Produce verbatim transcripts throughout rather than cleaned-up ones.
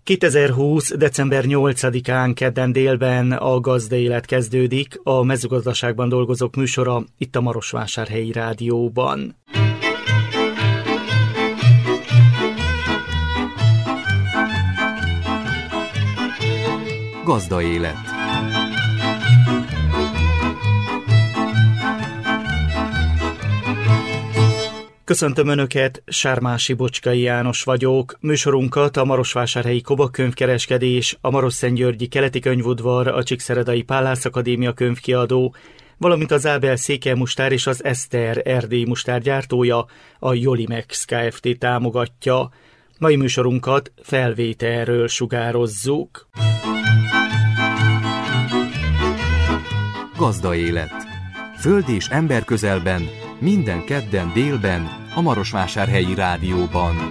kétezer-húsz. december nyolcadikán kedden délben a Gazdaélet kezdődik, a mezőgazdaságban dolgozók műsora itt a Marosvásárhelyi Rádióban. Gazdaélet. Köszöntöm Önöket, Sármási Bocskai János vagyok. Műsorunkat a Marosvásárhelyi Koba könyvkereskedés, a Marosszentgyörgyi Keleti Könyvudvar, a Csíkszeredai Pállász Akadémia könyvkiadó, valamint az Ábel Székelymustár és az Eszter erdélyi mustár gyártója, a Jolimex Kft. Támogatja. Mai műsorunkat felvételről sugározzuk. Gazdaélet. Föld és ember közelben, minden kedden délben, a Marosvásárhelyi Rádióban.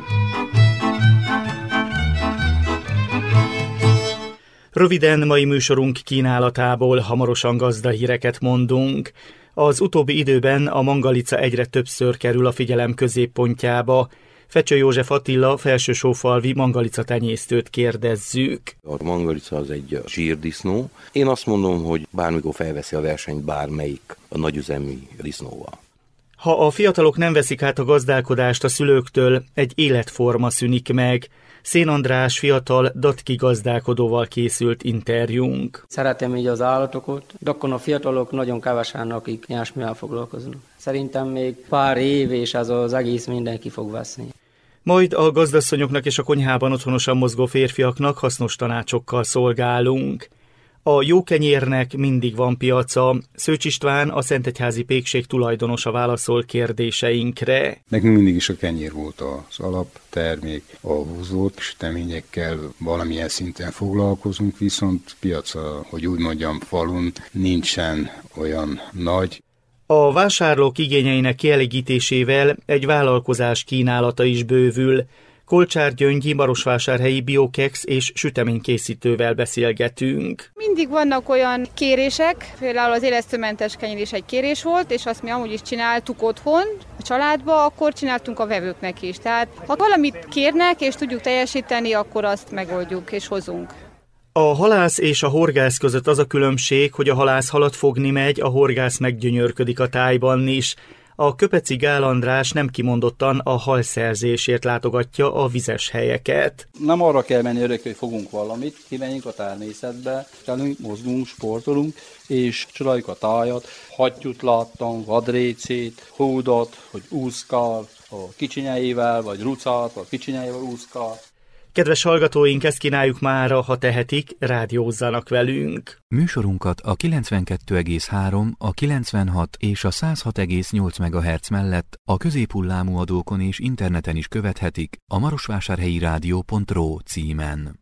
Röviden mai műsorunk kínálatából hamarosan gazdahíreket mondunk. Az utóbbi időben a mangalica egyre többször kerül a figyelem középpontjába. Fecső József Attila felsősófalvi mangalica tenyésztőt kérdezzük. A mangalica az egy zsírdisznó. Én azt mondom, hogy bármikor felveszi a versenyt bármelyik a nagyüzemi disznóval. Ha a fiatalok nem veszik át a gazdálkodást a szülőktől, egy életforma szűnik meg. Szén András fiatal datki gazdálkodóval készült interjúnk. Szeretem így az állatokat, de akkor a fiatalok nagyon kevesen, akik nyásmivel foglalkoznak. Szerintem még pár év, és ez az egész mindenki fog veszni. Majd a gazdasszonyoknak és a konyhában otthonosan mozgó férfiaknak hasznos tanácsokkal szolgálunk. A jó kenyérnek mindig van piaca. Szőcs István, a Szentegyházi Pékség tulajdonosa válaszol kérdéseinkre. Nekünk mindig is a kenyér volt az alaptermék, a húzott süteményekkel valamilyen szinten foglalkozunk, viszont piaca, hogy úgy mondjam, falun nincsen olyan nagy. A vásárlók igényeinek kielégítésével egy vállalkozás kínálata is bővül. Kolcsár Gyöngyi marosvásárhelyi biokex és süteménykészítővel beszélgetünk. Mindig vannak olyan kérések, például az élesztőmentes kenyér is egy kérés volt, és azt mi amúgy is csináltuk otthon, a családba, akkor csináltunk a vevőknek is. Tehát ha valamit kérnek és tudjuk teljesíteni, akkor azt megoldjuk és hozunk. A halász és a horgász között az a különbség, hogy a halász halat fogni megy, a horgász meggyönyörködik a tájban is. A Köpeci Gál András nem kimondottan a halszerzésért látogatja a vizes helyeket. Nem arra kell menni örökre, hogy fogunk valamit, kimenjünk a természetbe, kelünk, mozgunk, sportolunk, és csináljuk a tájat. Hattyút láttam, vadrécét, hódot, hogy úszkál, a kicsinyeivel, vagy rucát, vagy kicsinyeivel úszkál. Kedves hallgatóink, ezt kínáljuk mára, ha tehetik, rádiózzanak velünk. Műsorunkat a kilencvenkettő egész három, a kilencvenhat és a száz hat egész nyolc megahertz mellett a középhullámú adókon és interneten is követhetik a marosvásárhelyi rádió pont ro címen.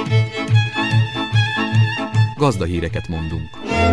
Gazdahíreket mondunk.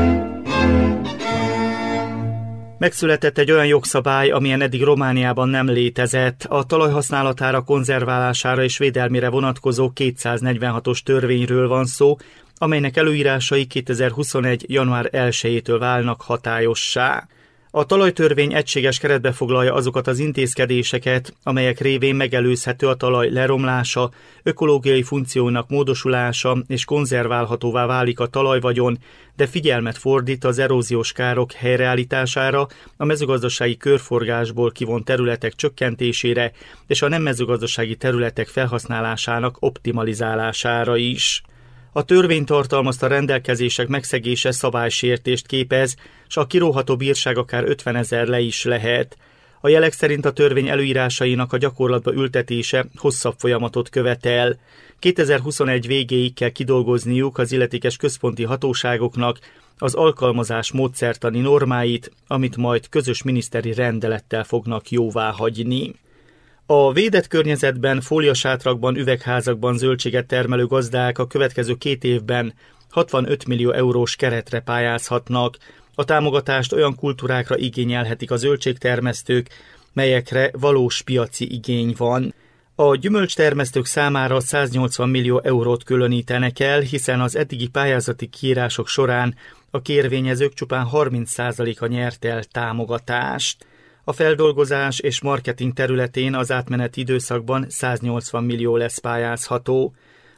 Megszületett egy olyan jogszabály, amilyen eddig Romániában nem létezett. A talaj használatára, konzerválására és védelmére vonatkozó kétszáznegyvenhatos törvényről van szó, amelynek előírásai kétezer-huszonegy. január elsejétől válnak hatályossá. A talajtörvény egységes keretbe foglalja azokat az intézkedéseket, amelyek révén megelőzhető a talaj leromlása, ökológiai funkciónak módosulása és konzerválhatóvá válik a talajvagyon, de figyelmet fordít az eróziós károk helyreállítására, a mezőgazdasági körforgásból kivont területek csökkentésére és a nem mezőgazdasági területek felhasználásának optimalizálására is. A törvény tartalmazta rendelkezések megszegése szabálysértést képez, s a kiróható bírság akár ötvenezer le is lehet. A jelek szerint a törvény előírásainak a gyakorlatba ültetése hosszabb folyamatot követel. kétezer-huszonegy végéig kell kidolgozniuk az illetékes központi hatóságoknak az alkalmazás módszertani normáit, amit majd közös miniszteri rendelettel fognak jóváhagyni. A védett környezetben, fóliasátrakban, üvegházakban zöldséget termelő gazdák a következő két évben hatvanöt millió eurós keretre pályázhatnak. A támogatást olyan kultúrákra igényelhetik a zöldségtermesztők, melyekre valós piaci igény van. A gyümölcstermesztők számára száznyolcvan millió eurót különítenek el, hiszen az eddigi pályázati kiírások során a kérvényezők csupán harminc százaléka nyert el támogatást. A feldolgozás és marketing területén az átmeneti időszakban száznyolcvan millió lesz pályázható.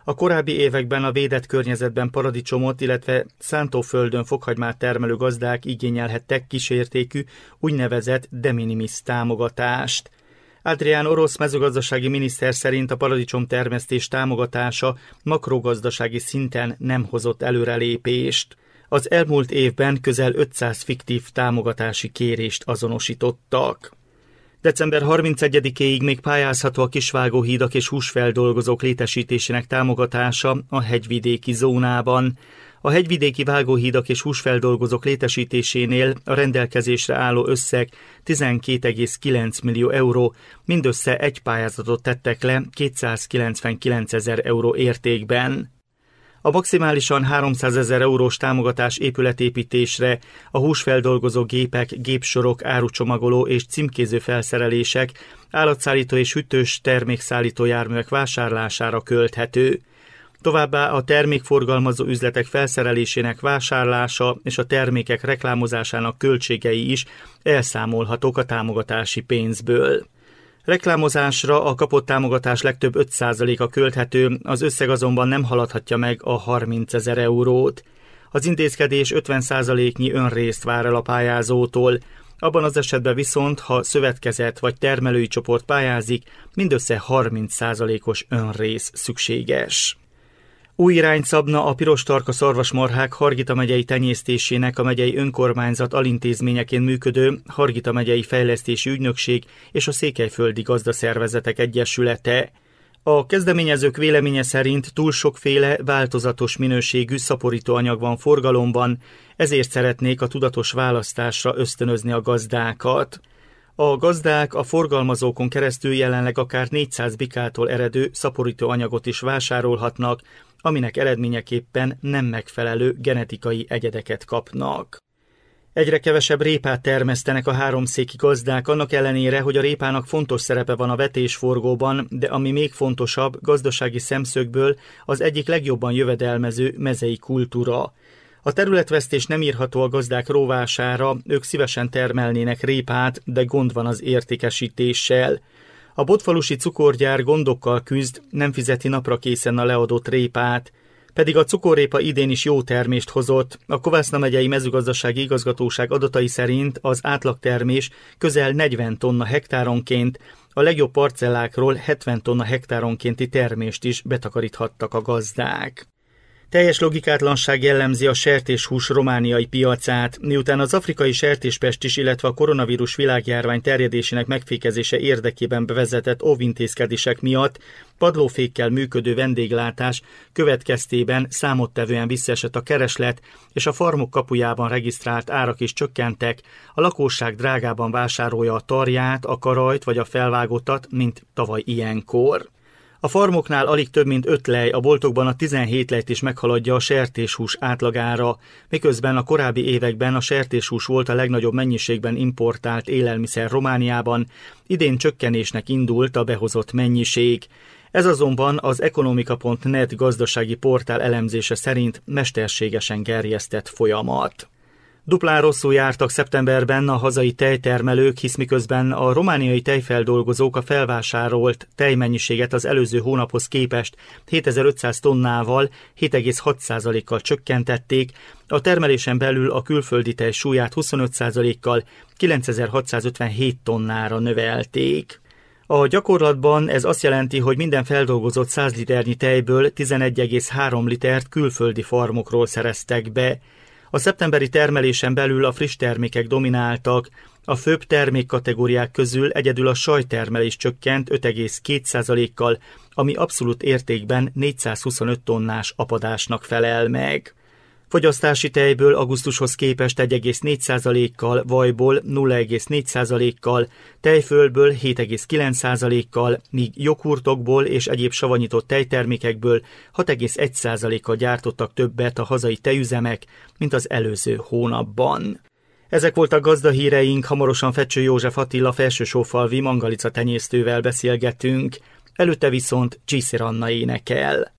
A korábbi években a védett környezetben paradicsomot, illetve szántóföldön fokhagymát termelő gazdák igényelhettek kísértékű úgynevezett de minimis támogatást. Adrián Orosz mezőgazdasági miniszter szerint a paradicsom termesztés támogatása makrogazdasági szinten nem hozott előrelépést. Az elmúlt évben közel ötszáz fiktív támogatási kérést azonosítottak. december harmincegyedikéig még pályázható a kisvágóhídak és húsfeldolgozók létesítésének támogatása a hegyvidéki zónában. A hegyvidéki vágóhídak és húsfeldolgozók létesítésénél a rendelkezésre álló összeg tizenkét egész kilenc millió euró, mindössze egy pályázatot tettek le kétszázkilencvenkilencezer euró értékben. A maximálisan háromszázezer eurós támogatás épületépítésre, a húsfeldolgozó gépek, gépsorok, árucsomagoló és címkéző felszerelések, állatszállító és hűtős termékszállító járművek vásárlására költhető. Továbbá a termékforgalmazó üzletek felszerelésének vásárlása és a termékek reklámozásának költségei is elszámolhatók a támogatási pénzből. Reklámozásra a kapott támogatás legtöbb öt százaléka költhető, az összeg azonban nem haladhatja meg a harmincezer eurót. Az intézkedés ötven százaléknyi önrészt vár el a pályázótól. Abban az esetben viszont, ha szövetkezet vagy termelői csoport pályázik, mindössze harminc százalékos önrész szükséges. Új irányt szabna a pirostarka szarvasmarhák Hargita megyei tenyésztésének a megyei önkormányzat alintézményeként működő Hargita megyei fejlesztési ügynökség és a Székelyföldi Gazdaszervezetek Egyesülete. A kezdeményezők véleménye szerint túl sokféle, változatos minőségű szaporítóanyag van forgalomban, ezért szeretnék a tudatos választásra ösztönözni a gazdákat. A gazdák a forgalmazókon keresztül jelenleg akár négyszáz bikától eredő szaporítóanyagot is vásárolhatnak, aminek eredményeképpen nem megfelelő genetikai egyedeket kapnak. Egyre kevesebb répát termesztenek a háromszéki gazdák, annak ellenére, hogy a répának fontos szerepe van a vetésforgóban, de ami még fontosabb, gazdasági szemszögből az egyik legjobban jövedelmező mezei kultúra. A területvesztés nem írható a gazdák rovására, ők szívesen termelnének répát, de gond van az értékesítéssel. A Botfalusi cukorgyár gondokkal küzd, nem fizeti napra készen a leadott répát. Pedig a cukorrépa idén is jó termést hozott. A Kovászna megyei mezőgazdasági igazgatóság adatai szerint az átlagtermés közel negyven tonna hektáronként, a legjobb parcellákról hetven tonna hektáronkénti termést is betakaríthattak a gazdák. Teljes logikátlanság jellemzi a sertéshús romániai piacát, miután az afrikai sertéspest, illetve a koronavírus világjárvány terjedésének megfékezése érdekében bevezetett óvintézkedések miatt padlófékkel működő vendéglátás következtében számottevően visszaesett a kereslet, és a farmok kapujában regisztrált árak is csökkentek, a lakosság drágában vásárolja a tarját, a karajt vagy a felvágottat, mint tavaly ilyenkor. A farmoknál alig több mint öt lej, a boltokban a tizenhét lejt is meghaladja a sertéshús átlagára, miközben a korábbi években a sertéshús volt a legnagyobb mennyiségben importált élelmiszer Romániában, idén csökkenésnek indult a behozott mennyiség. Ez azonban az ekonomika pont net gazdasági portál elemzése szerint mesterségesen gerjesztett folyamat. Duplán rosszul jártak szeptemberben a hazai tejtermelők, hisz miközben a romániai tejfeldolgozók a felvásárolt tejmennyiséget az előző hónaphoz képest hétezer-ötszáz tonnával, hét egész hat százalékkal csökkentették, a termelésen belül a külföldi tej súlyát huszonöt százalékkal kilencezer-hatszázötvenhét tonnára növelték. A gyakorlatban ez azt jelenti, hogy minden feldolgozott száz liternyi tejből tizenegy egész három litert külföldi farmokról szereztek be. A szeptemberi termelésen belül a friss termékek domináltak, a főbb termékkategóriák közül egyedül a sajttermelés csökkent öt egész két százalékkal, ami abszolút értékben négyszázhuszonöt tonnás apadásnak felel meg. Fogyasztási tejből augusztushoz képest egy egész négy százalékkal, vajból nulla egész négy százalékkal, tejfölből hét egész kilenc százalékkal, míg joghurtokból és egyéb savanyított tejtermékekből hat egész egy százalékkal gyártottak többet a hazai tejüzemek, mint az előző hónapban. Ezek voltak gazdahíreink, hamarosan Fecső József Attila felsősófalvi mangalica tenyésztővel beszélgetünk, előtte viszont Csíszér Anna énekel.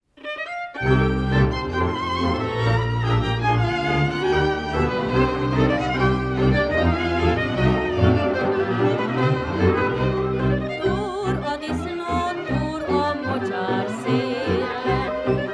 Túr a disznó, túr a mocsár szélen,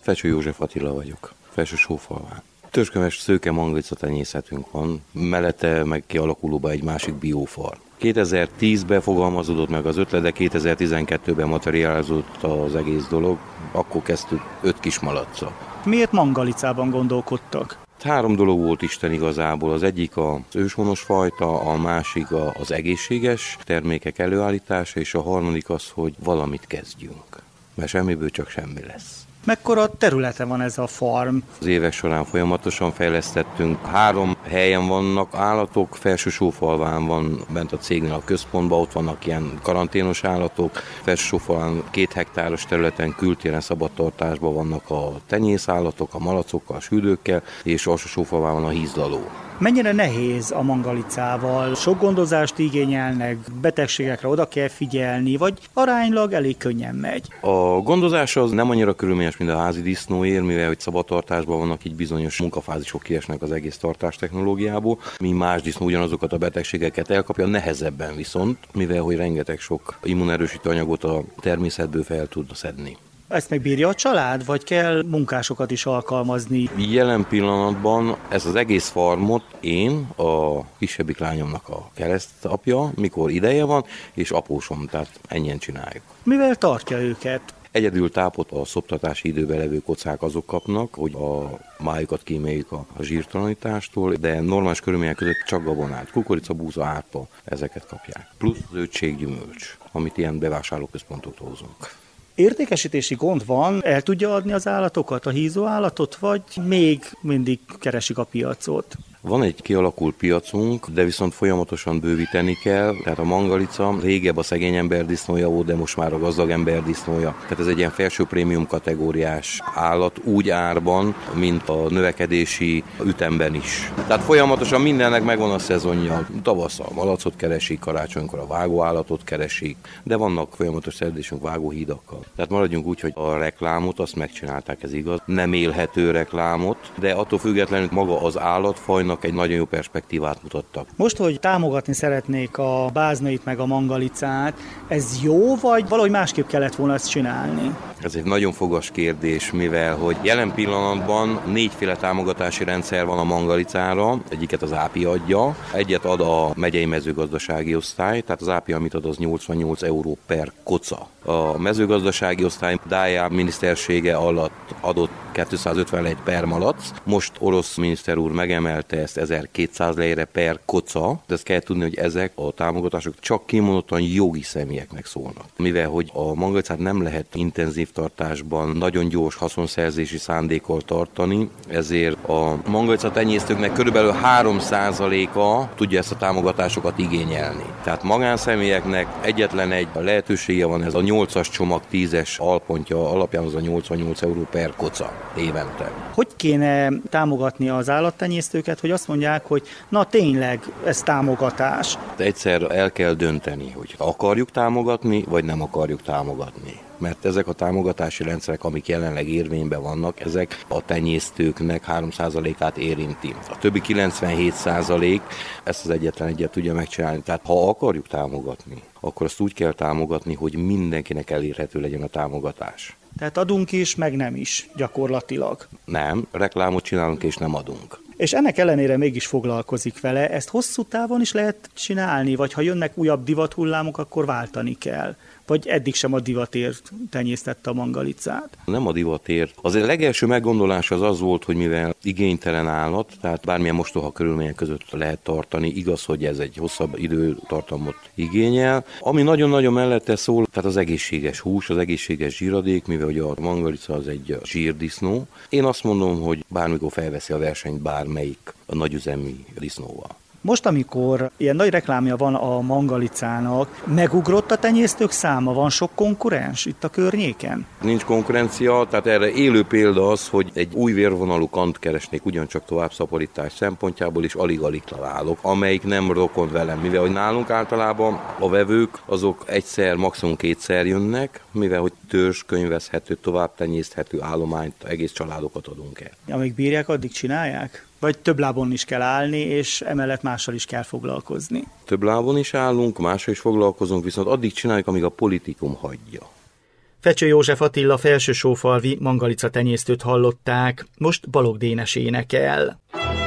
Fecső József Attila vagyok, Felső-Sófalván. Törzskönyves szőke mangalica tenyészetünk van, mellette meg kialakulóban egy másik biofarm. kétezer-tízben fogalmazódott meg az ötlet, de kétezer-tizenkettőben materializálódott az egész dolog, akkor kezdtük öt kis malaccal. Miért mangalicában gondolkodtak? Három dolog volt Isten igazából, az egyik az őshonos fajta, a másik az egészséges termékek előállítása, és a harmadik az, hogy valamit kezdjünk, mert semmiből csak semmi lesz. Mekkora területe van ez a farm? Az évek során folyamatosan fejlesztettünk. Három helyen vannak állatok, Felső-Sófalván van bent a cégnél a központban, ott vannak ilyen karanténos állatok. Felső-Sófalván két hektáros területen kültéren szabadtartásban vannak a tenyészállatok, a malacokkal, a süldőkkel, és Alsó-Sófalván van a hízdaló. Mennyire nehéz a mangalicával? Sok gondozást igényelnek, betegségekre oda kell figyelni, vagy aránylag elég könnyen megy? A gondozás az nem annyira körülményes, mint a házi disznóér, mivel hogy szabadtartásban vannak, így bizonyos munkafázisok kiesnek az egész tartás technológiából. Mi más disznó ugyanazokat a betegségeket elkapja, nehezebben viszont, mivel hogy rengeteg sok immunerősítő anyagot a természetből fel tud szedni. Ezt megbírja a család, vagy kell munkásokat is alkalmazni? Jelen pillanatban ez az egész farmot én, a kisebbik lányomnak a keresztapja, mikor ideje van, és apósom, tehát ennyien csináljuk. Mivel tartja őket? Egyedül tápot a szoptatási időben levő kocák azok kapnak, hogy a májukat kíméljük a zsírtalanítástól, de normális körülmények között csak gabonát, kukorica, búza, árpa, ezeket kapják. Plusz zöldség, gyümölcs, amit ilyen bevásárlóközpontoktól hozunk. Értékesítési gond van, el tudja adni az állatokat, a hízó állatot, vagy még mindig keresik a piacot? Van egy kialakult piacunk, de viszont folyamatosan bővíteni kell, tehát a mangalica régebb a szegény ember disznója volt, de most már a gazdag ember disznója. Tehát ez egy ilyen felső prémium kategóriás állat, úgy árban, mint a növekedési ütemben is. Tehát folyamatosan mindennek megvan a szezonja. Tavasszal malacot keresik, karácsonykor a vágóállatot keresik, de vannak folyamatos szerződésünk vágóhídakkal. Tehát maradjunk úgy, hogy a reklámot azt megcsinálták, ez igaz, nem élhető reklámot, de attól függetlenül maga az állatfajnak egy nagyon jó perspektívát mutattak. Most, hogy támogatni szeretnék a báznait meg a mangalicát, ez jó, vagy valahogy másképp kellett volna ezt csinálni? Ez egy nagyon fogas kérdés, mivel hogy jelen pillanatban négyféle támogatási rendszer van a mangalicára, egyiket az á pé i adja, egyet ad a megyei mezőgazdasági osztály, tehát az á pé i, amit ad, az nyolcvannyolc euró per koca. A mezőgazdasági osztály Dájá minisztersége alatt adott kétszázötvenegy per malac, most orosz miniszter úr megemelte ezt ezerkétszáz lejre per koca, de ezt kell tudni, hogy ezek a támogatások csak kimondottan jogi személyeknek szólnak. Mivel hogy a mangalicát nem lehet intenzív tartásban nagyon gyors haszonszerzési szándékkal tartani, ezért a mangalica tenyésztőknek körülbelül három százaléka tudja ezt a támogatásokat igényelni. Tehát magánszemélyeknek egyetlen egy lehetősége van, ez a nyolcas csomag tízes alpontja alapján az a nyolcvannyolc euró per koca évente. Hogy kéne támogatni az állattenyésztőket, hogy azt mondják, hogy na tényleg ez támogatás? De egyszer el kell dönteni, hogy akarjuk támogatni, vagy nem akarjuk támogatni. Mert ezek a támogatási rendszerek, amik jelenleg érvényben vannak, ezek a tenyésztőknek három százalékát érinti. A többi kilencvenhét százalék ezt az egyetlen egyet tudja megcsinálni. Tehát ha akarjuk támogatni, akkor azt úgy kell támogatni, hogy mindenkinek elérhető legyen a támogatás. Tehát adunk is, meg nem is, gyakorlatilag. Nem, reklámot csinálunk és nem adunk. És ennek ellenére mégis foglalkozik vele, ezt hosszú távon is lehet csinálni, vagy ha jönnek újabb divathullámok, akkor váltani kell. Vagy eddig sem a divatért tenyésztette a mangalicát? Nem a divatért. Az a legelső meggondolás az az volt, hogy mivel igénytelen állat, tehát bármilyen mostoha körülmények között lehet tartani, igaz, hogy ez egy hosszabb időtartamot igényel. Ami nagyon-nagyon mellette szól, tehát az egészséges hús, az egészséges zsíradék, mivel hogy a mangalica az egy zsírdisznó. Én azt mondom, hogy bármikor felveszi a versenyt bármelyik a nagyüzemi disznóval. Most, amikor ilyen nagy reklámja van a mangalicának, megugrott a tenyésztők száma, van sok konkurens itt a környéken? Nincs konkurencia, tehát erre élő példa az, hogy egy új vérvonalú kant keresnék ugyancsak tovább szaporítás szempontjából, és alig-alig találok, amelyik nem rokon velem, mivel hogy nálunk általában a vevők azok egyszer, maximum kétszer jönnek, mivel hogy törzs, könyvezhető, tovább tenyészthető állományt, egész családokat adunk el. Amíg bírják, addig csinálják? Vagy több lábon is kell állni, és emellett mással is kell foglalkozni? Több lábon is állunk, mással is foglalkozunk, viszont addig csináljuk, amíg a politikum hagyja. Fecső József Attila felsősófalvi mangalica tenyésztőt hallották, most Balogh Dénes énekel.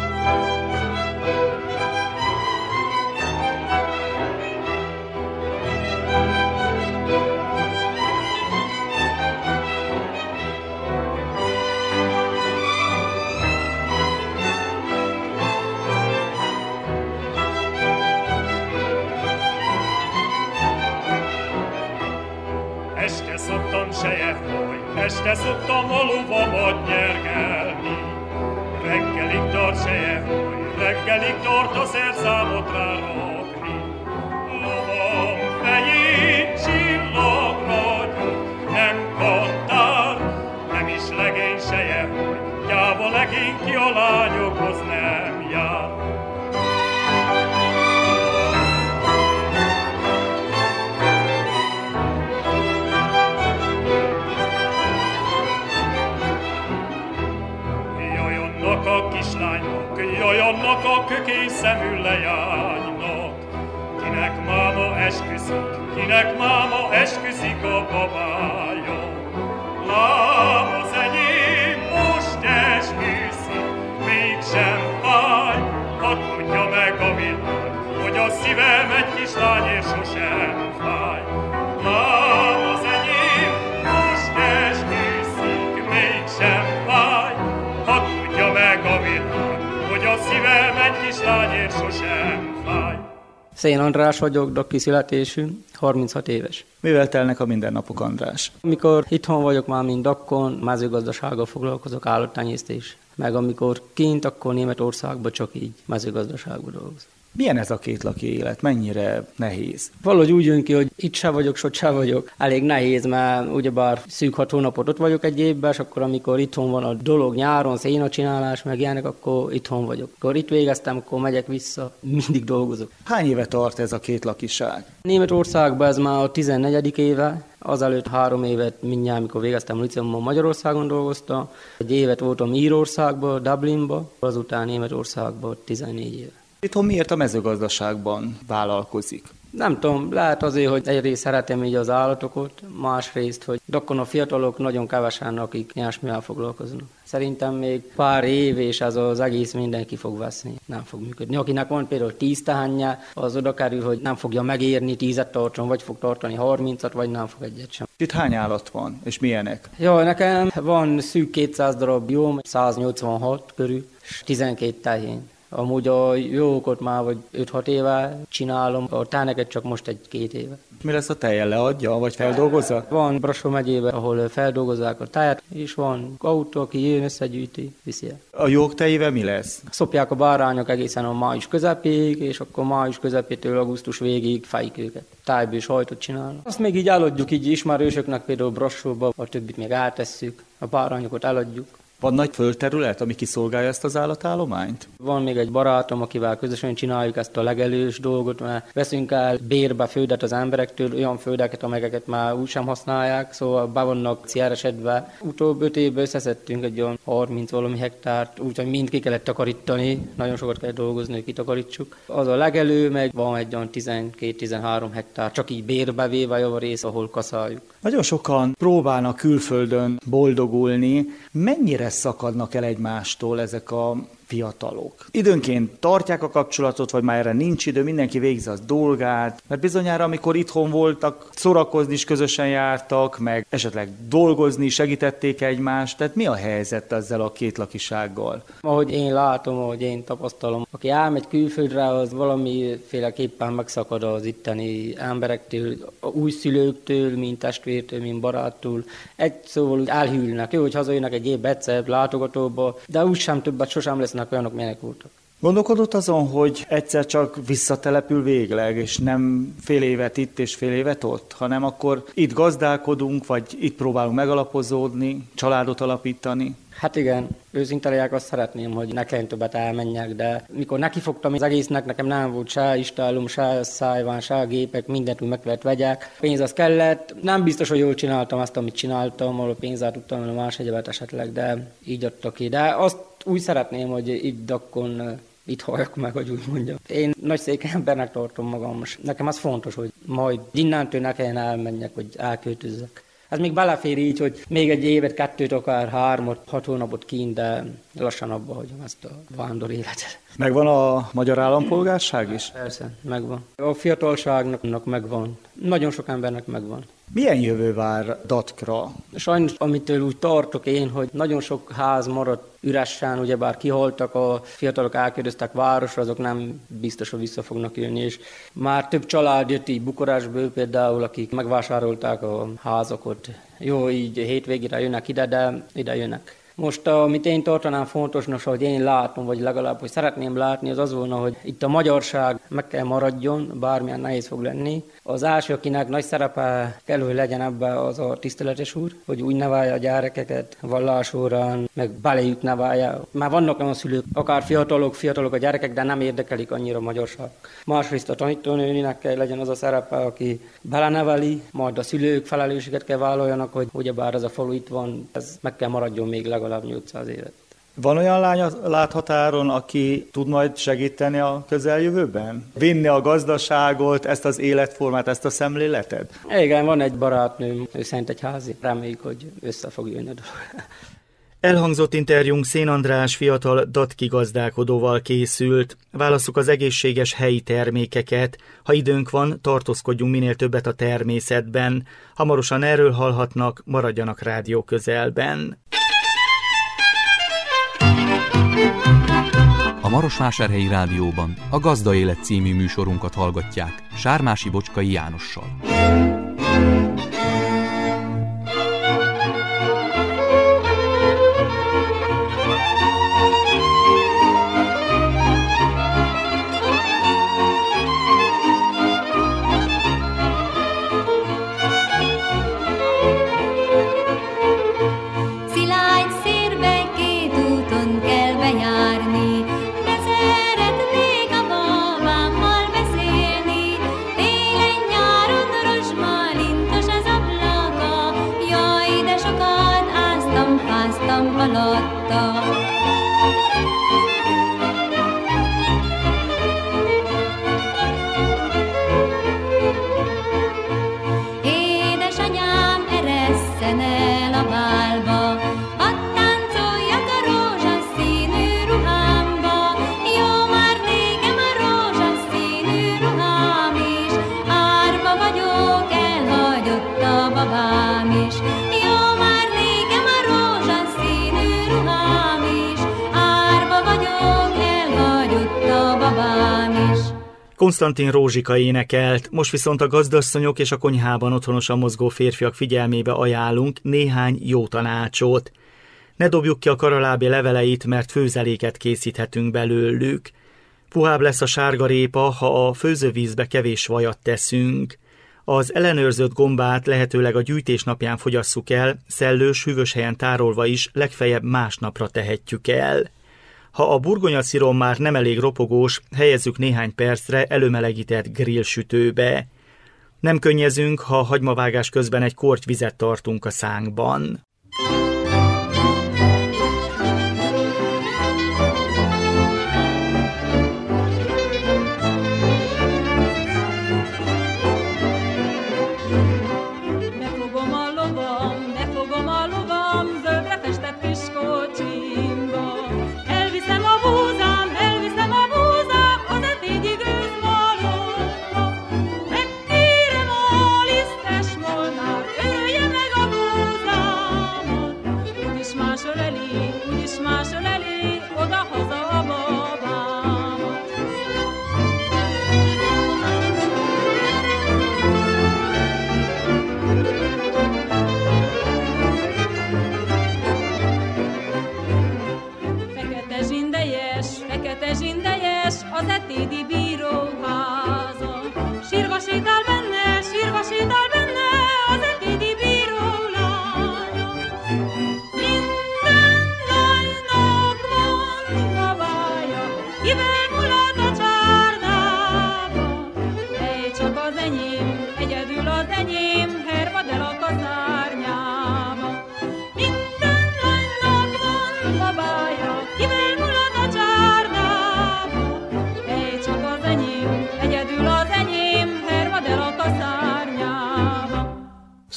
Este szoktam a lovamat nyergelni, reggelig tart sejeholy, reggelig tart a szerszámot rárakni. Lovam fején csillag ragyog, nem kantár, nem is legény sejeholy, gyáva legény ki a lányokhoz nem jár. A kislánynak, jaj, annak a kökény szemű leánynak. Kinek máma esküszik, kinek máma esküszik a babája. Lám az enyém most esküszik, mégsem fáj, hadd tudja meg a világ, hogy a szívem egy kislányért sosem fáj. Lám az enyém most esküszik, mégsem fáj, hadd tudja meg a világ, hogy a szívem egy kislányért sosem fáj. Szén András vagyok, dokki születésű, harminchat éves. Mivel telnek a mindennapok, András? Amikor itthon vagyok már, mint dakkon, mezőgazdasággal foglalkozok, állattenyésztés. Meg amikor kint, akkor Németországban csak így mezőgazdaságban dolgozok. Milyen ez a kétlaki élet? Mennyire nehéz? Valahogy úgy jön ki, hogy itt se vagyok, sot se vagyok. Elég nehéz, mert ugyebár szűk hat hónapot ott vagyok egy évben, és akkor amikor itthon van a dolog nyáron, szénacsinálás, meg ilyenek, akkor itthon vagyok. Akkor itt végeztem, akkor megyek vissza, mindig dolgozok. Hány éve tart ez a kétlakiság? Németországban ez már a tizennegyedik éve. Azelőtt három évet mindjárt, amikor végeztem a liceumban, Magyarországon dolgoztam. Egy évet voltam Írországban, Dublinban, azután Németországban tizennégy éve. Itthon miért a mezőgazdaságban vállalkozik? Nem tudom, lehet azért, hogy egyrészt szeretem így az állatokat, másrészt, hogy dakkon a fiatalok nagyon kevesen, akik ilyesmivel foglalkoznak. Szerintem még pár év, és ez az egész mindenki fog veszni, nem fog működni. Akinek van például tíz tehánja, az oda kerül, hogy nem fogja megérni, tízet tartson, vagy fog tartani harmincat, vagy nem fog egyet sem. Itt hány állat van, és milyenek? Jó, nekem van szűk kétszáz darab jó, száznyolcvanhat körül, és tizenkét tehén. Amúgy a jókot már vagy öt-hat éve csinálom, a táneket csak most egy-két éve. Mi lesz a tejjel, leadja, vagy feldolgozza? Van Brassó megyében, ahol feldolgozzák a tejet, és van autó, aki jön, összegyűjti, viszi el. A jók tejével mi lesz? Szopják a bárányok egészen a május közepéig, és akkor május közepétől augusztus végig fejik őket. Tájból is hajtot csinálnak. Azt még így eladjuk, így ismerősöknek, például Brassóba, a többit még eltesszük, a bárányokat eladjuk. Van nagy földterület, ami kiszolgálja ezt az állatállományt? Van még egy barátom, akivel közösen csináljuk ezt a legelős dolgot, mert veszünk el bérbe földet az emberektől, olyan földeket, amelyeket már úgysem használják, szóval be vannak célresedve. Utóbb öt évben összeszedtünk egy olyan harminc valami hektárt, úgyhogy mind ki kellett takarítani, nagyon sokat kell dolgozni, hogy kitakarítsuk. Az a legelő, meg van egy olyan tizenkét-tizenhárom hektár, csak így bérbe véve javarész, ahol kaszáljuk. Nagyon sokan próbálnak külföldön boldogulni. Mennyire szakadnak el egymástól ezek a fiatalok? Időnként tartják a kapcsolatot, vagy már erre nincs idő, mindenki végzi az dolgát, mert bizonyára, amikor itthon voltak, szórakozni is közösen jártak, meg esetleg dolgozni, segítették egymást, tehát mi a helyzet ezzel a kétlakisággal? Ahogy én látom, ahogy én tapasztalom, aki elmegy külföldre, az valamiféleképpen megszakad az itteni emberektől, újszülőktől, mint testvértől, mint baráttól. Egy szóval úgy elhűlnek, jó, hogy hazajönnek egy évbe egyszer látogatóba, de úgysem többet sosem lesznek olyanok, milyenek voltak. Gondolkodott azon, hogy egyszer csak visszatelepül végleg, és nem fél évet itt és fél évet ott, hanem akkor itt gazdálkodunk, vagy itt próbálunk megalapozódni, családot alapítani? Hát igen, őszinte legyek, azt szeretném, hogy ne kelljen többet elmenjek, de mikor nekifogtam az egésznek, nekem nem volt se istálom, se szájván, se gépek, mindent úgy meg kellett vegyek. Pénz az kellett, nem biztos, hogy jól csináltam azt, amit csináltam, ahol pénzát tudtam, a más egyebet esetleg, de így adtak ki. De azt úgy szeretném, hogy itt dakkon itt halljak meg, hogy úgy mondjam. Én nagy székely embernek tartom magam most. Nekem az fontos, hogy majd innentől ne kelljen elmenjek, hogy elköltözzek. Ez még belefér így, hogy még egy évet, kettőt, akár hármat, hat hónapot kint, de lassan abba hagyom ezt a vándor életet. Megvan a magyar állampolgárság is? Persze, megvan. A fiatalságnak megvan. Nagyon sok embernek megvan. Milyen jövő vár Datkra? Sajnos, amitől úgy tartok én, hogy nagyon sok ház maradt üresen, ugyebár kihaltak, a fiatalok elkérdeztek városra, azok nem biztos, hogy vissza fognak jönni, és már több család jött így Bukarestből például, akik megvásárolták a házakat. Jó, így hétvégére jönnek ide, de ide jönnek. Most, amit én tartanám fontosnak, hogy én látom, vagy legalább, hogy szeretném látni, az az volna, hogy itt a magyarság meg kell maradjon, bármilyen nehéz fog lenni. Az első, akinek nagy szerepe kell, hogy legyen ebben, az a tiszteletes úr, hogy úgy nevelje a gyerekeket vallásórán, meg belejük nevelje. Már vannak olyan szülők, akár fiatalok, fiatalok a gyerekek, de nem érdekelik annyira a magyarság. Másrészt a tanítónőnek kell legyen az a szerepe, aki beleneveli, majd a szülők felelősséget kell vállaljanak, hogy ugyebár ez a falu itt van, ez meg kell maradjon még legalább nyolcszáz évet. Van olyan lány a láthatáron, aki tud majd segíteni a közeljövőben? Vinni a gazdaságot, ezt az életformát, ezt a szemléletet? Igen, van egy barátnőm, ő Szentegyházi. Reméljük, hogy össze fog jönni a dolog. Elhangzott interjúnk Szén András fiatal datki gazdálkodóval készült. Válasszuk az egészséges helyi termékeket. Ha időnk van, tartózkodjunk minél többet a természetben. Hamarosan erről hallhatnak, maradjanak rádió közelben. A Marosvásárhelyi Rádióban a Gazda Élet című műsorunkat hallgatják Sármási Bocskai Jánossal. Konstantin Rózsika énekelt, most viszont a gazdasszonyok és a konyhában otthonosan mozgó férfiak figyelmébe ajánlunk néhány jó tanácsot. Ne dobjuk ki a karalábé leveleit, mert főzeléket készíthetünk belőlük. Puhább lesz a sárgarépa, ha a főzővízbe kevés vajat teszünk. Az ellenőrzött gombát lehetőleg a gyűjtés napján fogyasszuk el, szellős, hűvös helyen tárolva is legfeljebb másnapra tehetjük el. Ha a burgonyaszirom már nem elég ropogós, helyezzük néhány percre előmelegített grillsütőbe. Nem könnyezünk, ha hagymavágás közben egy korty vizet tartunk a szánkban.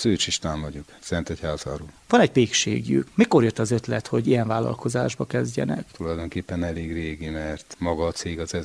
Szőcs István vagyok, Szentegyházáról. Van egy pékségjük. Mikor jött az ötlet, hogy ilyen vállalkozásba kezdjenek? Tulajdonképpen elég régi, mert maga a cég az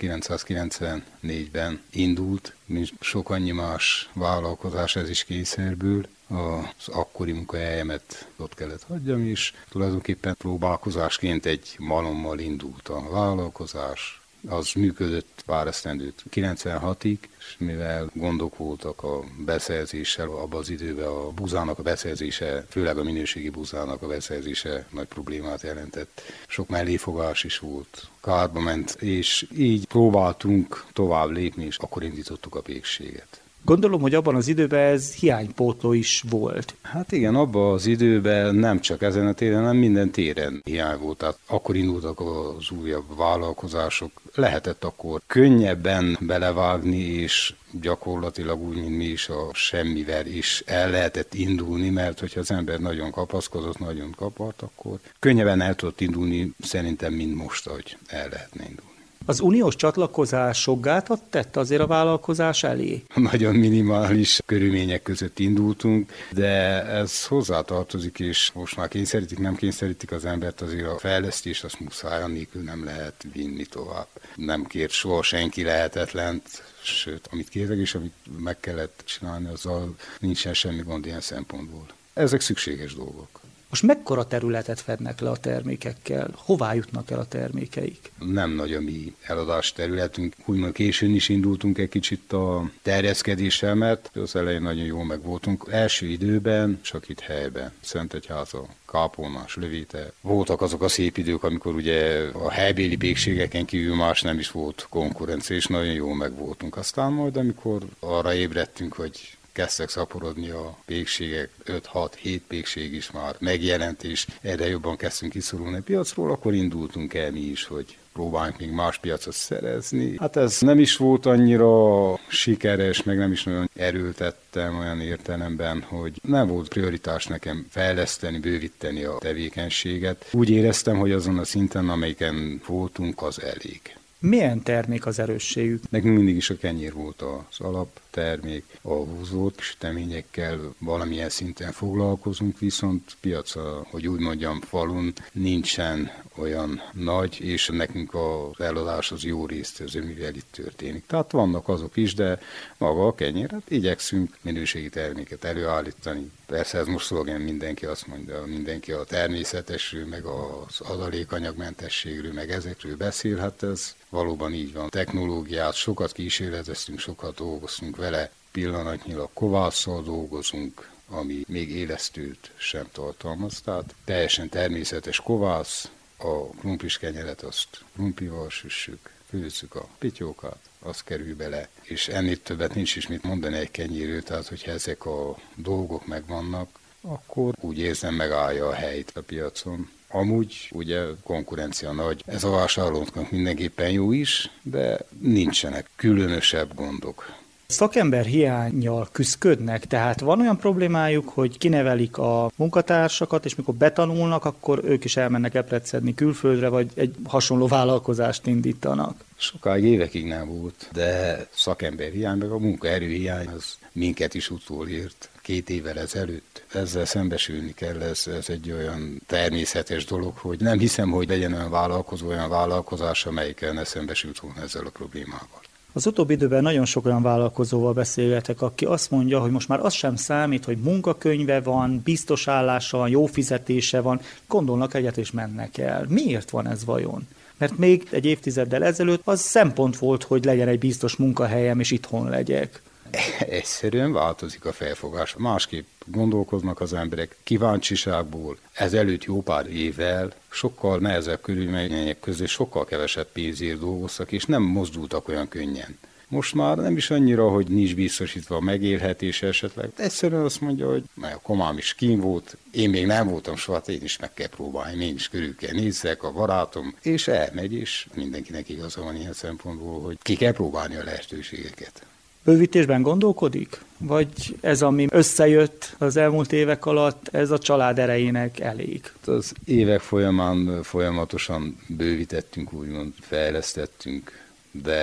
ezerkilencszázkilencvennégyben indult, mint sok annyi más vállalkozás, ez is kényszerből. Az akkori munkahelyemet ott kellett hagyjam, és tulajdonképpen próbálkozásként egy malommal indult a vállalkozás. Az működött pár esztendőt kilencvenhatig, és mivel gondok voltak a beszerzéssel, abban az időben a buzának a beszerzése, főleg a minőségi buzának a beszerzése nagy problémát jelentett. Sok melléfogás is volt, kárba ment, és így próbáltunk tovább lépni, és akkor indítottuk a pékséget. Gondolom, hogy abban az időben ez hiánypótló is volt. Hát igen, abban az időben nem csak ezen a téren, hanem minden téren hiány volt. Tehát akkor indultak az újabb vállalkozások. Lehetett akkor könnyebben belevágni, és gyakorlatilag úgy, mint mi is a semmivel is el lehetett indulni, mert hogyha az ember nagyon kapaszkodott, nagyon kapart, akkor könnyebben el tudott indulni, szerintem, mint most, hogy el lehetne indulni. Az uniós csatlakozás sok gátat tett azért a vállalkozás elé? Nagyon minimális körülmények között indultunk, de ez hozzátartozik, és most már kényszerítik, nem kényszerítik az embert, azért a fejlesztést, azt muszáj, annélkül nem lehet vinni tovább. Nem kért soha senki lehetetlent, sőt, amit kértek és amit meg kellett csinálni, azzal nincsen semmi gond ilyen szempontból. Ezek szükséges dolgok. Most mekkora területet fednek le a termékekkel? Hová jutnak el a termékeik? Nem nagy a mi eladás területünk. Úgymond későn is indultunk egy kicsit a terjeszkedéssel, mert az elején nagyon jól meg voltunk. Első időben, csak itt helyben, Szentegyháza, Kápolna, Lövéte. Voltak azok a szép idők, amikor ugye a helybéli pékségeken kívül más nem is volt konkurencia, és nagyon jól meg voltunk. Aztán majd, amikor arra ébredtünk, hogy kezdtek szaporodni a pékségek, öt hat hét pékség is már megjelent, és erre jobban kezdtünk kiszorulni a piacról, akkor indultunk el mi is, hogy próbáljunk még más piacot szerezni. Hát ez nem is volt annyira sikeres, meg nem is nagyon erőltettem olyan értelemben, hogy nem volt prioritás nekem fejleszteni, bővíteni a tevékenységet. Úgy éreztem, hogy azon a szinten, amelyiken voltunk, az elég. Milyen termék az erősségük? Nekünk mindig is a kenyér volt az alaptermék, a húzott süteményekkel valamilyen szinten foglalkozunk, viszont piaca, hogy úgy mondjam, falun nincsen olyan nagy, és nekünk az eladás az jó részt az mivel itt történik. Tehát vannak azok is, de maga a kenyér, hát igyekszünk minőségi terméket előállítani. Persze ez most szlogen, mindenki azt mondja, mindenki a természetesről, meg az adalékanyagmentességről, meg ezekről beszél, hát ez valóban így van. Technológiát sokat kísérleteztünk, sokat dolgoztunk vele, pillanatnyilag kovásszal dolgozunk, ami még élesztőt sem tartalmaz, tehát teljesen természetes kovász, a krumplis kenyeret azt krumplival süssük, főzzük a pityókat, az kerül bele, és ennél többet nincs is mit mondani egy kenyérről, tehát hogyha ezek a dolgok megvannak, akkor úgy érzem, megállja a helyt a piacon. Amúgy ugye konkurencia nagy, ez a vásárlónknak mindenképpen jó is, de nincsenek különösebb gondok. Szakember hiánnyal küszködnek, tehát van olyan problémájuk, hogy kinevelik a munkatársakat, és mikor betanulnak, akkor ők is elmennek eprecedni külföldre, vagy egy hasonló vállalkozást indítanak. Sokáig évekig nem volt, de szakember hiány, meg a munkaerő hiány az minket is utolért két évvel ezelőtt. Ezzel szembesülni kell, ez, ez egy olyan természetes dolog, hogy nem hiszem, hogy legyen olyan vállalkozó, olyan vállalkozás, amelyikkel ne szembesült volna ezzel a problémával. Az utóbbi időben nagyon sok olyan vállalkozóval beszélgetek, aki azt mondja, hogy most már az sem számít, hogy munkakönyve van, biztos állása van, jó fizetése van, gondolnak egyet és mennek el. Miért van ez vajon? Mert még egy évtizeddel ezelőtt az szempont volt, hogy legyen egy biztos munkahelyem és itthon legyek. Egyszerűen változik a felfogás. Másképp gondolkoznak az emberek kíváncsiságból. Ezelőtt jó pár évvel sokkal nehezebb körülmények közé sokkal kevesebb pénzért dolgoztak, és nem mozdultak olyan könnyen. Most már nem is annyira, hogy nincs biztosítva a megélhetés esetleg. Egyszerűen azt mondja, hogy a komám is kín volt, én még nem voltam soha, én is meg kell próbálni, én is körül kell nézzek, a barátom, és elmegy, és mindenkinek igaza van ilyen szempontból, hogy ki kell próbálni a lehetőségeket. Bővítésben gondolkodik? Vagy ez, ami összejött az elmúlt évek alatt, ez a család erejének elég? Az évek folyamán folyamatosan bővítettünk, úgymond fejlesztettünk, de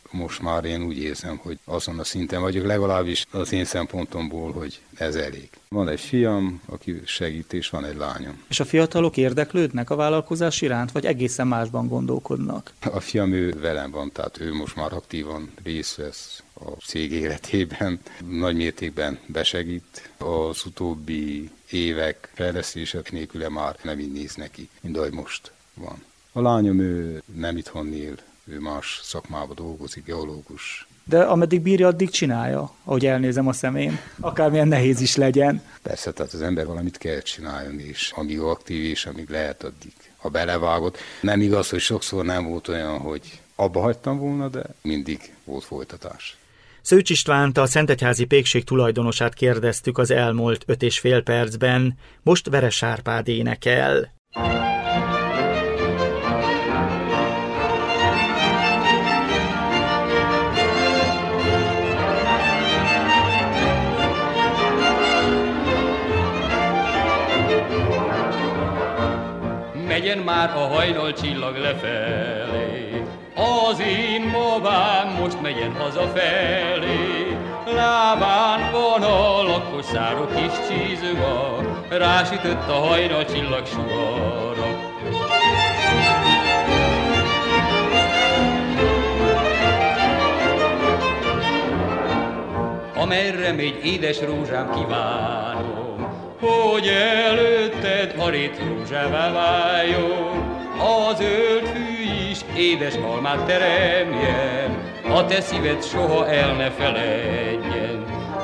most már én úgy érzem, hogy azon a szinten vagyok, legalábbis az én szempontomból, hogy ez elég. Van egy fiam, aki segít, és van egy lányom. És a fiatalok érdeklődnek a vállalkozás iránt, vagy egészen másban gondolkodnak? A fiam ő velem van, tehát ő most már aktívan részt vesz a cég életében, nagy mértékben besegít. Az utóbbi évek fejlesztések nélküle már nem így néz neki, mint ahogy most van. A lányom ő nem itthon él, ő más szakmában dolgozik, geológus. De ameddig bírja, addig csinálja, ahogy elnézem a szemén. Akármilyen nehéz is legyen. Persze, tehát az ember valamit kell csináljon, és amíg aktív, és amíg lehet, addig. Ha belevágott. Nem igaz, hogy sokszor nem volt olyan, hogy abba hagytam volna, de mindig volt folytatás. Szőcs Istvánt, a Szentegyházi Pékség tulajdonosát kérdeztük az elmúlt öt és fél percben. Most Veres Árpád énekel. Megyen már a hajnal csillag lefelé, az én babám most megyen hazafelé. Lábán van a lakkos száró kis csízuga, rásütött a hajnal csillag sugara. Amerre megy édes rózsám, kívánom, hogy előtted a rét rózsává váljon. A zöld fű is édes almát teremjen, a te szíved soha el ne feledjen.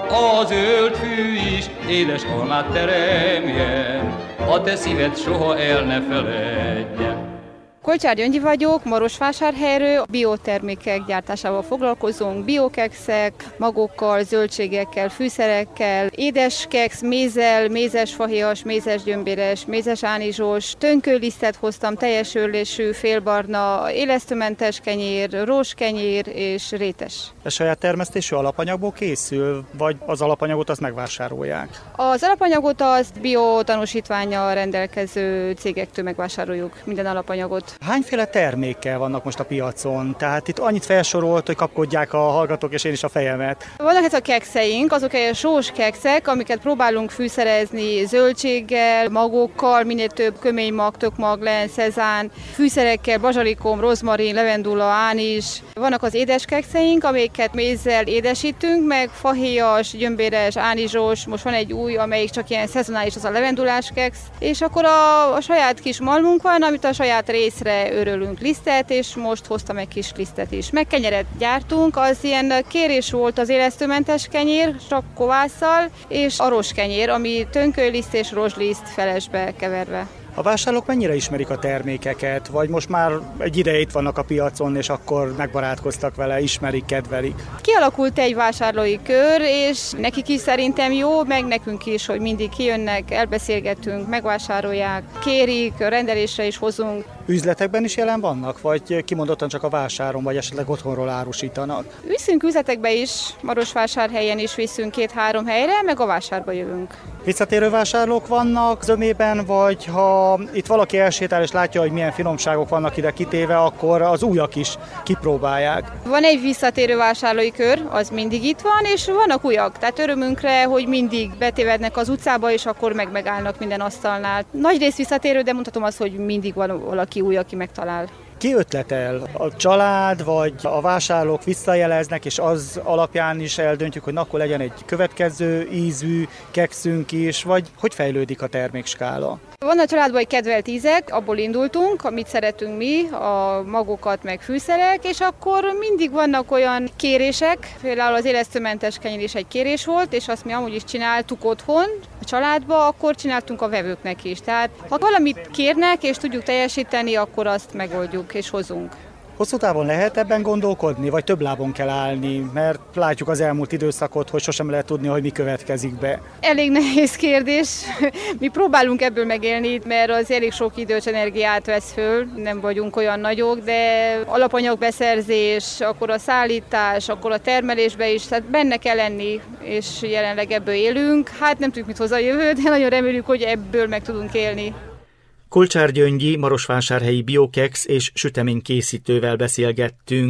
A zöld fű is édes almát teremjen, a te szíved soha el ne feledjen. Kolcsár Gyöngyi vagyok, Marosvásárhelyről, biotermékek gyártásával foglalkozunk, biokekszek, magokkal, zöldségekkel, fűszerekkel, édeskeksz, mézzel, mézes fahéjas, mézes gyömbéres, mézes ánizsós, tönkőlisztet hoztam, teljes őrlésű, félbarna, élesztőmentes kenyér, rózskenyér és rétes. Ez saját termesztésű alapanyagból készül, vagy az alapanyagot azt megvásárolják? Az alapanyagot azt biotanúsítvánnyal rendelkező cégektől megvásároljuk, minden alapanyagot. Hányféle termékkel vannak most a piacon? Tehát itt annyit felsorolt, hogy kapkodják a hallgatók és én is a fejemet. Vannak ez a kexeink, azok egy sós kekszek, amiket próbálunk fűszerezni zöldséggel, magokkal, minél több köménymag, tökmag, len, szezán, fűszerekkel, bazsalikom, rozmarin, levendula, ánizs. Vannak az édes kexeink, amiket mézzel édesítünk, meg fahéjas, gyömbéres, ánizsos, most van egy új, amelyik csak ilyen szezonális, az a levendulás keksz. És akkor a, a saját kis malmunk van, amit a saját részre örülünk lisztet, és most hoztam egy kis lisztet is. Meg kenyeret gyártunk, az ilyen kérés volt az élesztőmentes kenyér, csak kovásszal, és a rozskenyér, ami tönkölyliszt és rozsliszt felesbe keverve. A vásárlók mennyire ismerik a termékeket, vagy most már egy ideje itt vannak a piacon, és akkor megbarátkoztak vele, ismerik, kedvelik? Kialakult egy vásárlói kör, és nekik is szerintem jó, meg nekünk is, hogy mindig kijönnek, elbeszélgetünk, megvásárolják, kérik, rendelésre is hozunk. Üzletekben is jelen vannak, vagy kimondottan csak a vásáron, vagy esetleg otthonról árusítanak? Viszünk üzletekbe is, Marosvásárhelyen is viszünk két-három helyre, meg a vásárba jövünk. Visszatérő vásárlók vannak zömében, vagy ha itt valaki elsétál és látja, hogy milyen finomságok vannak ide kitéve, akkor az újak is kipróbálják. Van egy visszatérő vásárlói kör, az mindig itt van, és vannak újak. Tehát örömünkre, hogy mindig betévednek az utcába, és akkor meg megállnak minden asztalnál. Nagy rész visszatérő, de mondhatom azt, hogy mindig van valaki új, aki megtalál. Ki ötletel? A család vagy a vásárlók visszajeleznek, és az alapján is eldöntjük, hogy na, akkor legyen egy következő ízű kekszünk is, vagy hogy fejlődik a termékskála? Van a családban egy kedvelt ízek, abból indultunk, amit szeretünk mi, a magokat meg fűszerek, és akkor mindig vannak olyan kérések, például az élesztőmentes kenyér is egy kérés volt, és azt mi amúgy is csináltuk otthon, a családba, akkor csináltunk a vevőknek is. Tehát ha valamit kérnek és tudjuk teljesíteni, akkor azt megoldjuk és hozunk. Hosszú távon lehet ebben gondolkodni, vagy több lábon kell állni, mert látjuk az elmúlt időszakot, hogy sosem lehet tudni, hogy mi következik be. Elég nehéz kérdés. Mi próbálunk ebből megélni, mert az elég sok idős energiát vesz föl, nem vagyunk olyan nagyok, de alapanyagbeszerzés, akkor a szállítás, akkor a termelésbe is, tehát benne kell lenni, és jelenleg ebből élünk. Hát nem tudjuk, mit hoz a jövő, de nagyon reméljük, hogy ebből meg tudunk élni. Kolcsár Gyöngyi, marosvásárhelyi biokex és süteménykészítővel beszélgettünk.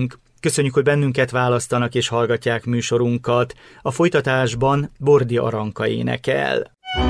Köszönjük, hogy bennünket választanak és hallgatják műsorunkat. A folytatásban Bordi Aranka énekel.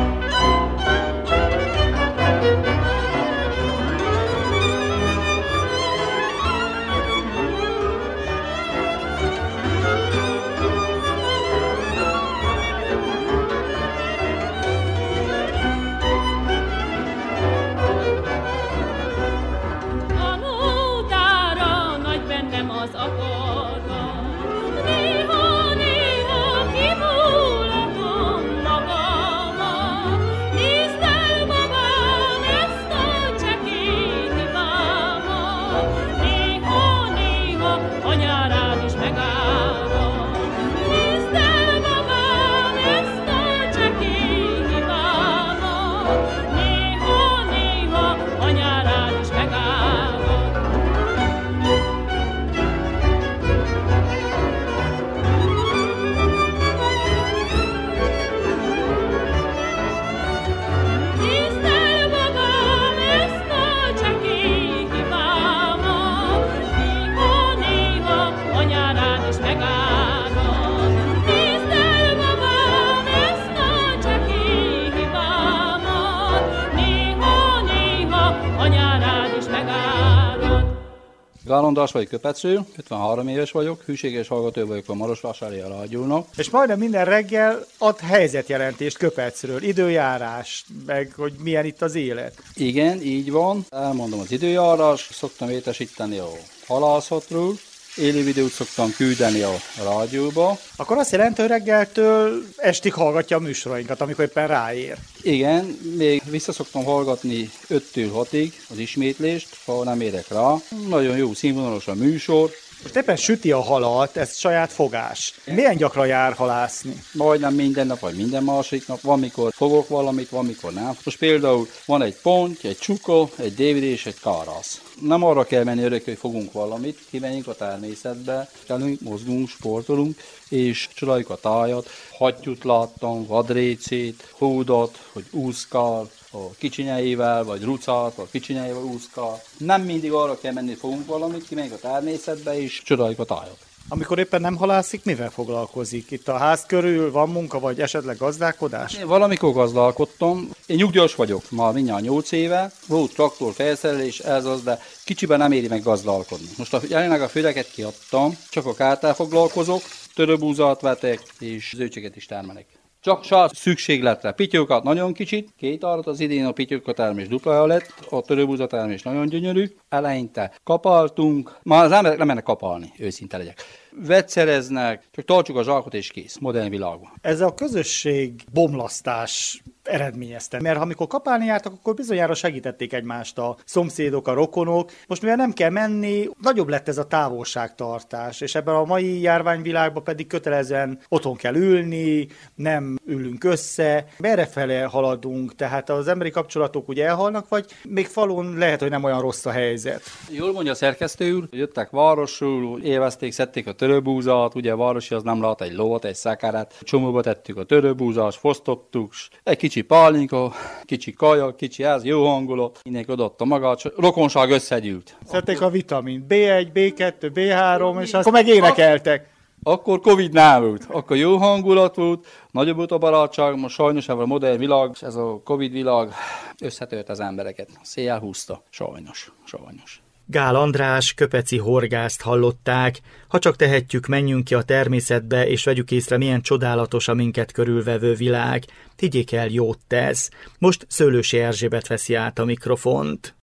Gál András vagy Köpecről, ötvenhárom éves vagyok, hűséges hallgató vagyok a Marosvásári Rádiónak. És majdnem minden reggel ad helyzetjelentést Köpecről, időjárás, meg hogy milyen itt az élet. Igen, így van. Elmondom az időjárás, szoktam értesíteni a halászatról, élő videót szoktam küldeni a rádióba. Akkor azt jelenti, hogy reggeltől estig hallgatja a műsorainkat, amikor éppen ráér. Igen, még vissza szoktam hallgatni öttől hatig az ismétlést, ha nem érek rá. Nagyon jó színvonalos a műsor. Most éppen süti a halat, ez saját fogás. Milyen gyakran jár halászni? Majdnem minden nap, vagy minden másik nap. Van, mikor fogok valamit, van, mikor nem. Most például van egy pont, egy csuka, egy dévid és egy kárász. Nem arra kell menni örök, hogy fogunk valamit, kimenjünk a természetbe, kellünk, mozgunk, sportolunk, és csodáljuk a tájat. Hattyút láttam, vadrécét, hódot, hogy úszkál, a kicsinyeivel, vagy rucát, a kicsinyeivel úszkál. Nem mindig arra kell menni, hogy fogunk valamit, kimegyünk a természetbe, és csodáljuk a tájat. Amikor éppen nem halászik, mivel foglalkozik? Itt a ház körül van munka, vagy esetleg gazdálkodás? Én valamikor gazdálkodtam. Én nyugdíjas vagyok, már mindjárt nyolc éve. Volt traktor felszerelés, ez az, de kicsiben nem éri meg gazdálkodni. Most a, jelenleg a földeket kiadtam, csak a kártál foglalkozok, törőbúzát vetek, és zöldséget is termelek. Csak sát szükségletre. Pityókat nagyon kicsit, két árat az idén a pityóka termés duplája lett, a törőbúza termés nagyon gyönyörű. Eleinte kapaltunk, már az emberek nem mennek kapalni, őszinte legyek. Vegyszereznek, csak tartsuk a zsákot és kész, modern világban. Ez a közösség bomlasztás eredményezte. Mert amikor kapálni jártak, akkor bizonyára segítették egymást a szomszédok, a rokonok. Most mivel nem kell menni, nagyobb lett ez a távolságtartás, és ebben a mai járványvilágban pedig kötelezően otthon kell ülni, nem ülünk össze. Merrefele haladunk, tehát az emberi kapcsolatok ugye elhalnak, vagy még falun lehet, hogy nem olyan rossz a helyzet. Jól mondja a szerkesztő úr, jöttek városról, élvezték, szedték a törőbúzát, ugye a városi az nem lát egy lovat, egy szakárat, csomóba tettük a törőbúzát, fosztottuk, egy kicsi pálinka, kicsi kaja, kicsi ez, jó hangulat, mindenki odaadta magát, rokonság összegyűlt. Szedték a vitamint, bé egy, bé kettő, bé három, és akkor meg énekeltek. Akkor Covid nem volt, akkor jó hangulat volt, nagyobb volt a barátság, most sajnos ez a modern világ, ez a Covid világ összetört az embereket, széjjel húzta, sajnos, sajnos. Gál András köpeci horgászt hallották. Ha csak tehetjük, menjünk ki a természetbe, és vegyük észre, milyen csodálatos a minket körülvevő világ. Higgyék el, jót tesz. Most Szőlősi Erzsébet veszi át a mikrofont.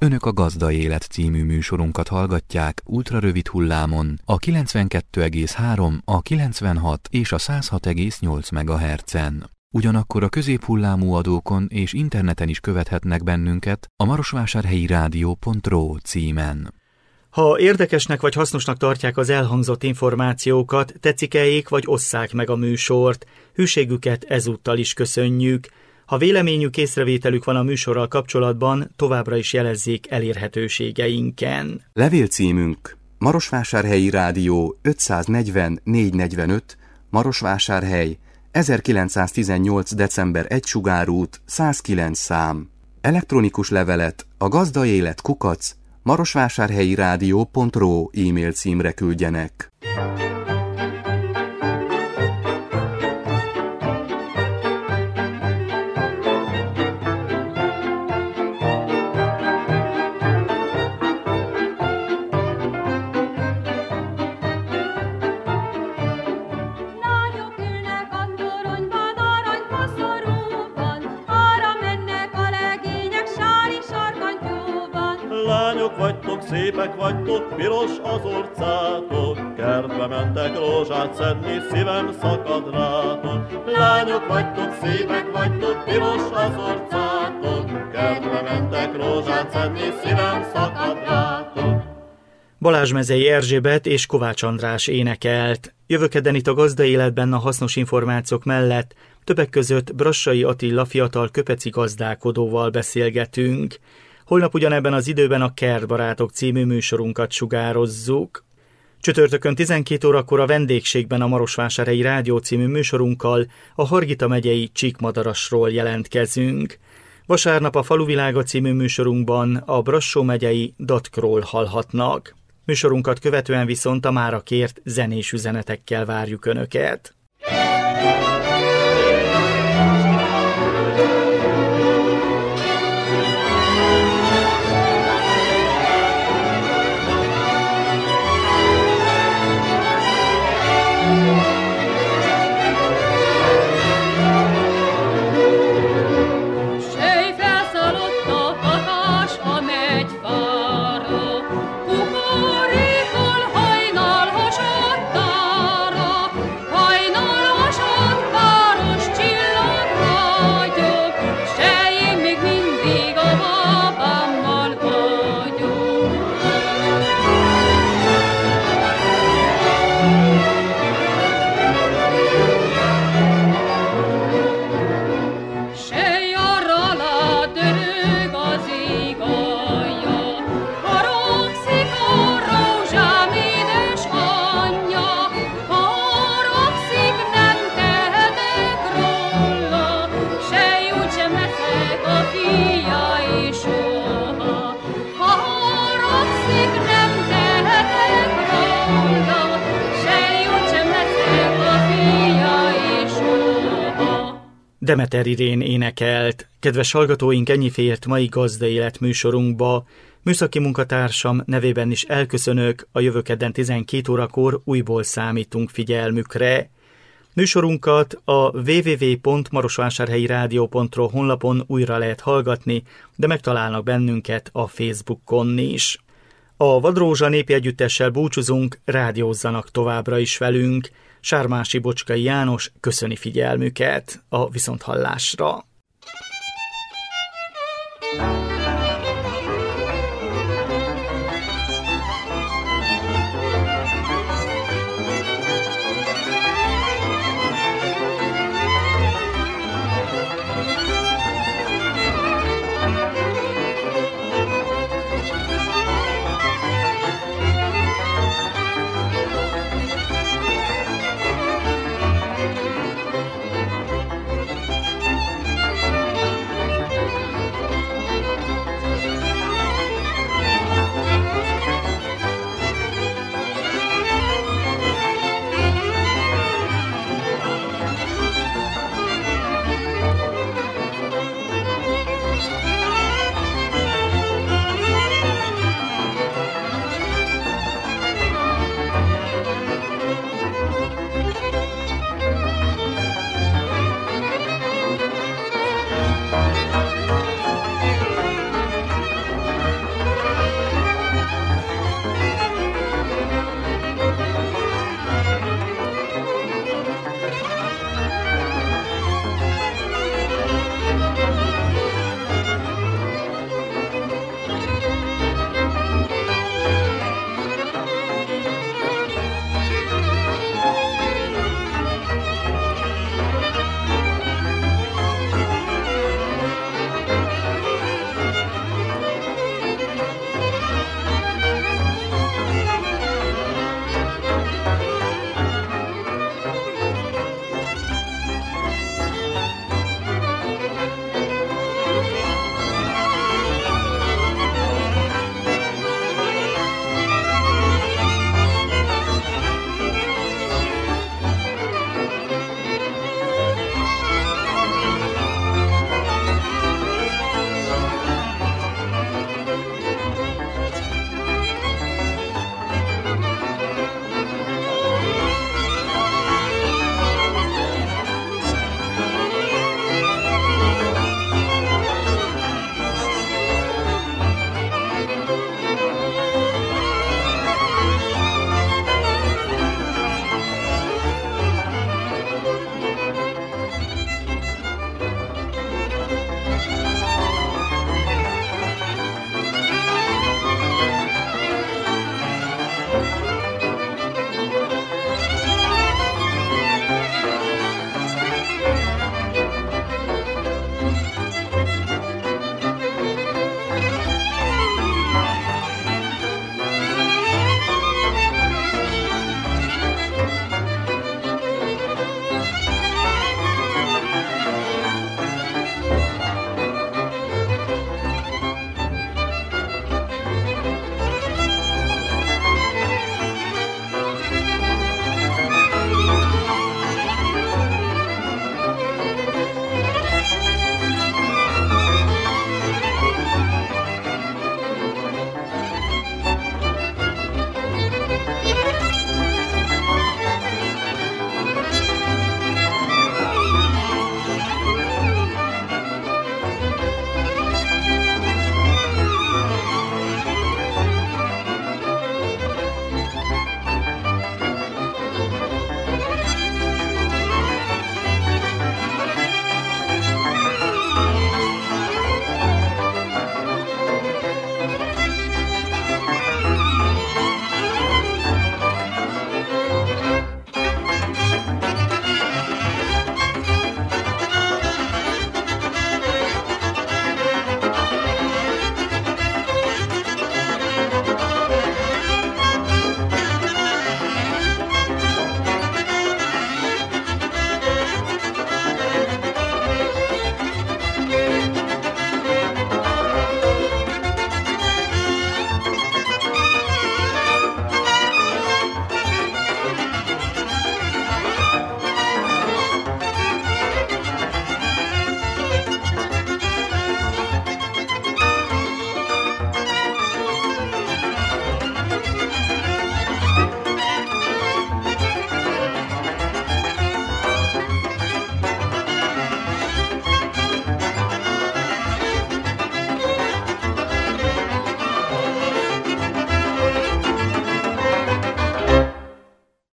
Önök a Gazda Élet című műsorunkat hallgatják ultrarövid hullámon a kilencvenkettő egész három, a kilencvenhat és a száz hat egész nyolc megahertzen. Ugyanakkor a középhullámú adókon és interneten is követhetnek bennünket a marosvásárhelyi rádió pont ro címen. Ha érdekesnek vagy hasznosnak tartják az elhangzott információkat, tetszik-eljék vagy osszák meg a műsort. Hűségüket ezúttal is köszönjük. Ha véleményük, észrevételük van a műsorral kapcsolatban, továbbra is jelezzék elérhetőségeinken. Levélcímünk Marosvásárhelyi Rádió ötszáznegyven négyszáznegyvenöt, Marosvásárhely, ezerkilencszáztizennyolc. december elseje Sugárút, száz kilenc szám. Elektronikus levelet a gazdaélet kukac marosvásárhelyi rádió pont ro e-mail címre küldjenek. Szépek vagytok, piros az orcátok, kertbe mentek rózsát szedni, szívem szakad rátok. Lányok vagytok, szépek vagytok, piros az orcátok, kertbe mentek rózsát szedni, szívem szakad rátok. Balázs-mezei Erzsébet és Kovács András énekelt. Jövőkedden itt a Gazda Életben a hasznos információk mellett többek között Brassai Attila fiatal köpeci gazdálkodóval beszélgetünk. Holnap ugyanebben az időben a Kertbarátok című műsorunkat sugározzuk. Csütörtökön tizenkét órakor a vendégségben a Marosvásárhelyi Rádió című műsorunkkal a Hargita megyei Csíkmadarasról jelentkezünk. Vasárnap a Faluvilága című műsorunkban a Brassó megyei Datkról hallhatnak. Műsorunkat követően viszont a mára kért zenés üzenetekkel várjuk Önöket. Demeter Irén énekelt. Kedves hallgatóink, ennyi fért mai Gazda Élet műsorunkba. Műszaki munkatársam nevében is elköszönök, a jövő kedden tizenkét órakor újból számítunk figyelmükre. Műsorunkat a double-u double-u double-u pont marosvásárhelyi rádió pont ro honlapon újra lehet hallgatni, de megtalálnak bennünket a Facebookon is. A Vadrózsa népi együttessel búcsúzunk, rádiózzanak továbbra is velünk. Sármási Bocskai János köszöni figyelmüket a viszonthallásra.